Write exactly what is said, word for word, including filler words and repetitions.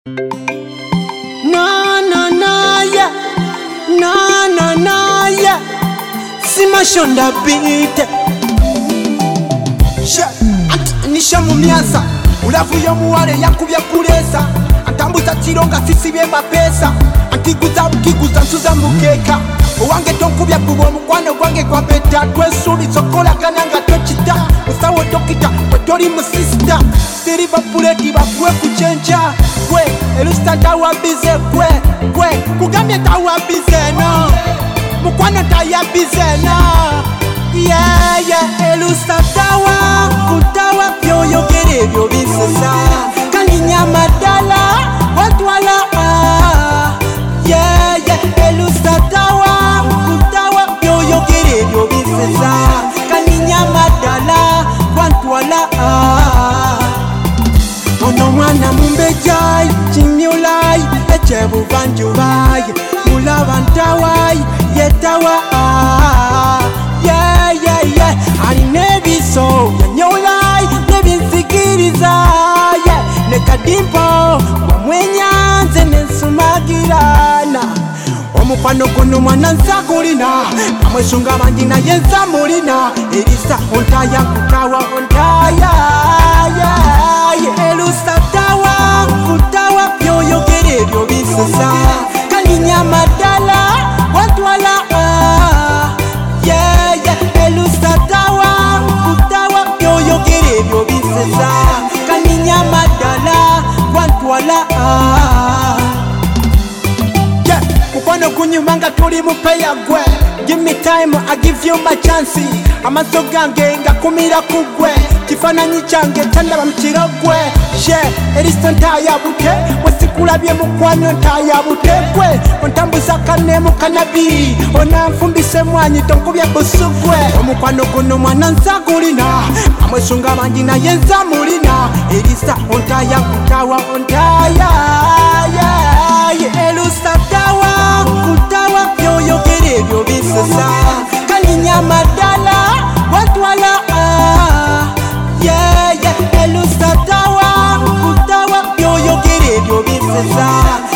Na na na yeah, na na na yeah. Simashonda beat. She, nisha mumiasa. Ulavu yo muwale yakubya kulesa. Antambuza chironga sisi bye mapesa. Antiguza mkiguza nsuza mukeka. Owange tonkubya kubo mukwano gwange kwa beta. Twesubi sokola gananga tochita. Musawo dokita, wetori musista. Siriva puleti bakwe kuchenja. Kwe, elusta tawa bize kwe. Kwe, kugamye tawa bize no. Mukwano taya bize no. Yeah, yeah, elusta tawa. Kutawa pyo yogere byo bisesa. Kalinya madala, watwala ah. Yeah, yeah, elusta tawa. Kutawa pyo yogere byo bisesa. Kalinya madala, watwala ah. Ono mwana mumbejai, chimyulai, echebu vanjubai. Mulava ntawai, yetawa ah. Yeah, yeah, yeah, ali nebiso yanyolai, nebinsikiriza. Yeah, nekadimpo, wamwenyanze nesumagirana. Omupano kuno mwana nsakulina, amwesunga manjina yensa mulina. Elisa ontaya kutawa ontaya. Yeah, yeah, elusa tawa, kutawa byoyogere byo bisesa. Kalinya madala, watwala ah. Yeah, yeah, elusa tawa, kutawa byoyogere byo bisesa. Kalinya madala, watwala ah. Yeah, mukwano kunyumanga tuli mupeya gwe. Give me time, I give you my chance. Amaso gange ngakumira kugwe. Kifananyi change tandaba mchirogwe. She, eristo ntaya bute. Wesikulabye mukwano ntaya bute kwe. Ontambuza kane mukanabi. Onamfumbise mwanyi tonkubya busugwe. Omukwano kuno mwana nsagulina. Amwesunga manjina yenza mulina. Erisa ontaya kutawa ontaya. Yeah, yeah, elusa tawa, kutawa byoyogere byo bisesa. Kalinya madala, watwala ah. Yeah, yeah, elusa tawa, kutawa byoyogere byo bisesa.